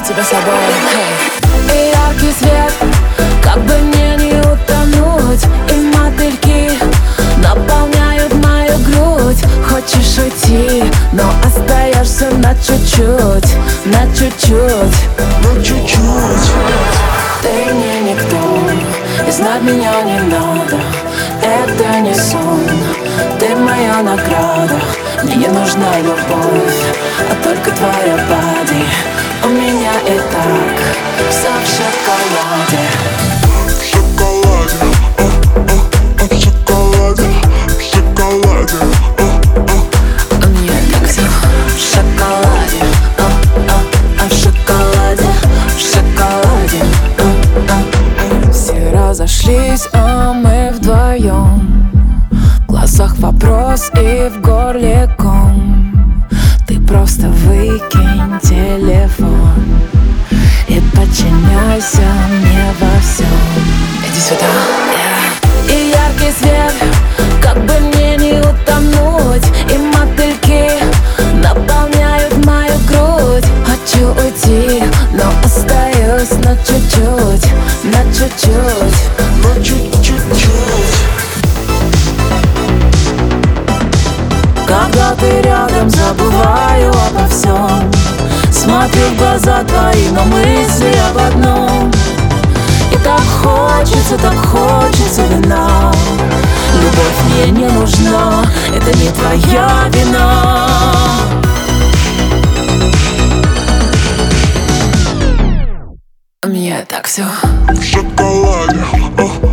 тебя с собой. И яркий свет, как бы мне не утонуть. И мотыльки наполняют мою грудь. Хочешь уйти, но остаешься на чуть-чуть, на чуть-чуть, на чуть-чуть. Ты мне никто, и знать меня не надо. Это не сон, ты моя награда. Мне не нужна любовь, а только твоя бади. У меня и так все в шоколаде. В шоколаде, в шоколаде, в шоколаде. У меня так все в шоколаде, в шоколаде, в шоколаде. Все разошлись, а мы вдвоем. В глазах вопрос и в горле ком. Ты просто выкинь телефон и подчиняйся мне во всем. Иди сюда. И яркий свет, как бы мне не утонуть. И мотыльки наполняют мою грудь. Хочу уйти, но остаюсь на чуть-чуть, на чуть-чуть, на чуть-чуть. Когда ты рядом, забываю обо всем. Смотрю в глаза твои, но мысли об одном. И так хочется вина. Любовь мне не нужна, это не твоя вина. У меня так все. В шоколаде,